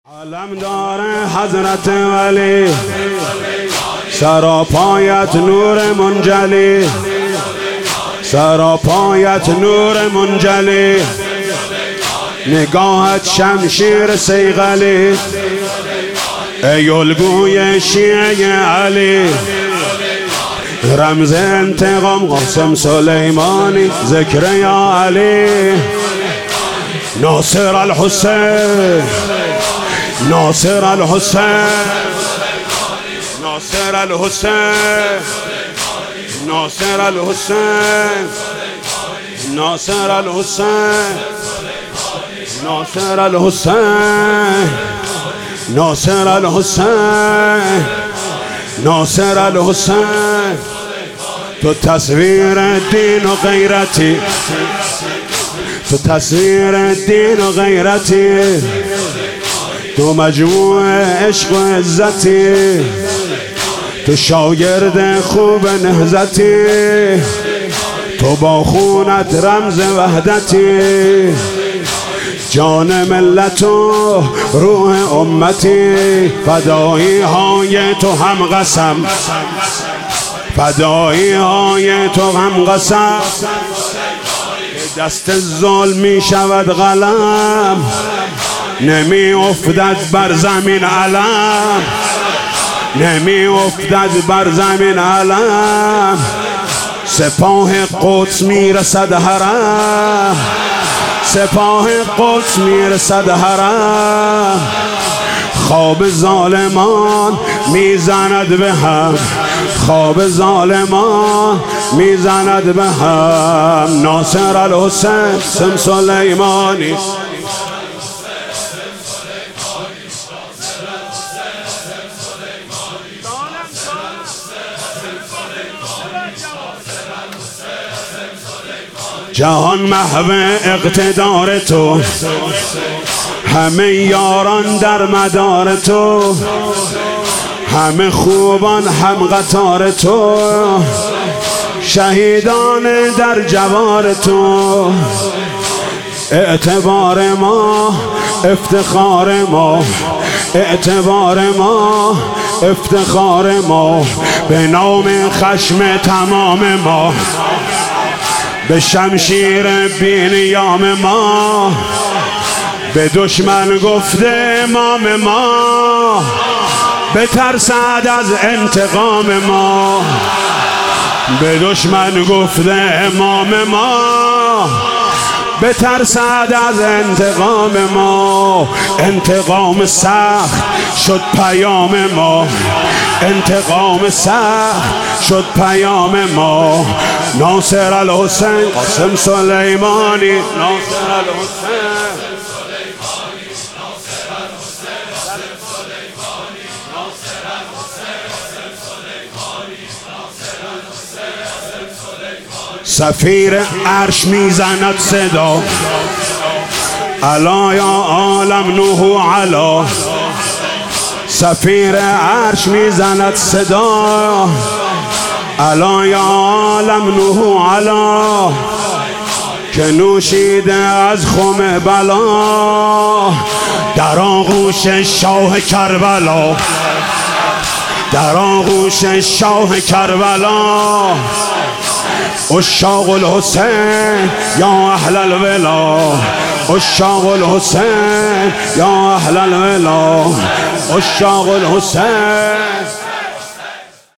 علم داره حضرت ولی، سراپایت نور منجلی، سراپایت نور منجلی، نگاهت شمشیر صیقلی، ای الگوی شیعه علی، رمز انتقام قاسم سلیمانی، ذکر یا علی، ناصر الحسین، ناصر الحسین، ناصر الحسین، ناصر الحسین، ناصر الحسین، ناصر الحسین، ناصر الحسین، ناصر الحسین. تو تصویر دین و غیرتی، تو تصویر دین و غیرتی، تو مجموع عشق و عزتی، تو شاگرد خوب نهضتی، تو با خونت رمز وحدتی، جان ملت و روح امتی، فدایی های تو هم قسم، فدایی های تو هم قسم، دست ظلم می شود قلم، نمی افتد بر زمین علم، نمی افتد بر زمین علم، سپاه قدس می رسد حرم، سپاه قدس می رسد حرم، خواب ظالمان می زند به هم، خواب ظالمان می زند به هم. ناصر الحسین سم سلیمانی، جهان محو اقتدار تو، همه یاران در مدار تو، همه خوبان هم قطار تو، شهیدان در جوار تو، اعتبار ما افتخار ما، اعتبار ما افتخار ما، به نام خشم تمام ما، به شمشیر بینیام ما، به دشمن گفته امام ما، به ترسد از انتقام ما، به دشمن گفته امام ما، به ترسد از انتقام ما. انتقام سخت شد پیام ما، انتقام سخت شد پیام ما. ناصر الحسین قاسم سلیمانی، ناصر الحسین، سفیر عرش میزند صدا، علا یا عالم نوح علا، سفیر عرش میزند صدا، علا یا عالم نوح علا، که نوشیده از خم بلا، در آغوش شاه کربلا، در آغوش شاه کربلا. عشاق الحسین یا اهل الولا، عشاق الحسین یا اهل الولا، عشاق الحسین.